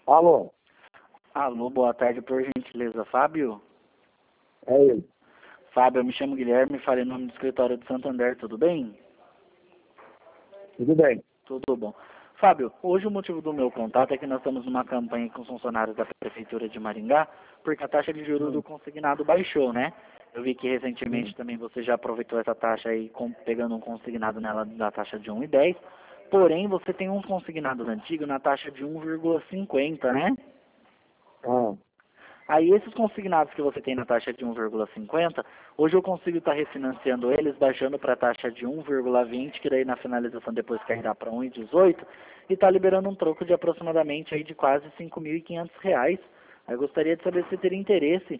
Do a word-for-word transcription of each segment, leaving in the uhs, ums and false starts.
Alô? Alô, boa tarde, por gentileza, Fábio? É ele. Fábio, eu me chamo Guilherme, falei em nome do escritório de Santander, tudo bem? Tudo bem. Tudo bom. Fábio, hoje o motivo do meu contato é que nós estamos numa campanha com os funcionários da Prefeitura de Maringá, porque a taxa de juros do consignado baixou, né? Eu vi que recentemente Sim. também você já aproveitou essa taxa aí, com- pegando um consignado nela da taxa de um e dez, porém você tem um consignado antigo na taxa de um vírgula cinquenta, né? Ah, Aí esses consignados que você tem na taxa de um vírgula cinquenta, hoje eu consigo estar refinanciando eles, baixando para a taxa de um vírgula vinte, que daí na finalização depois cairá para um vírgula dezoito, e está liberando um troco de aproximadamente aí de quase cinco mil e quinhentos reais. Aí eu gostaria de saber se teria interesse.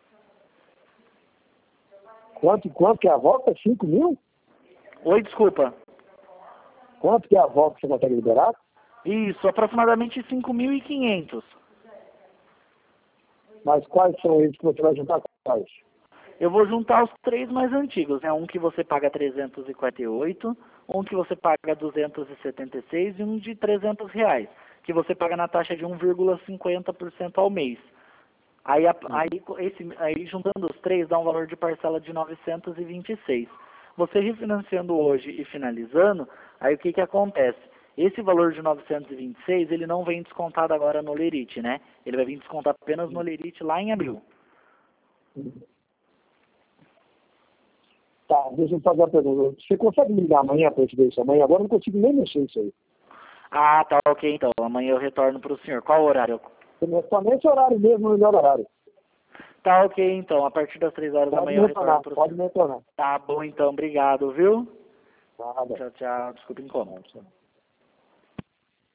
quanto, quanto que é a volta? cinco mil? Oi, desculpa. Quanto que é a volta que você consegue liberar? Isso, aproximadamente cinco mil e quinhentos. Mas quais são eles que você vai juntar com quais? Eu vou juntar os três mais antigos, né? Um que você paga trezentos e quarenta e oito, um que você paga duzentos e setenta e seis e um de trezentos reais, que você paga na taxa de um vírgula cinquenta por cento ao mês. Aí, a- aí, esse, aí juntando os três dá um valor de parcela de novecentos e vinte e seis. Você refinanciando hoje e finalizando, aí o que que acontece? Esse valor de novecentos e vinte e seis, ele não vem descontado agora no Lerite, né? Ele vai vir descontado apenas no Lerite lá em abril. Tá, deixa eu fazer uma pergunta. Você consegue me ligar amanhã para eu te ver isso amanhã? Agora eu não consigo nem mexer isso aí. Ah, tá ok então. Amanhã eu retorno para o senhor. Qual horário? Somente horário mesmo, no melhor horário. Tá ok então. A partir das três horas da Pode manhã me eu retorno retornar, para o pode senhor. me retornar. Tá bom então. Obrigado, viu? Nada. Tchau, tchau. Desculpa o incômodo. Tchau.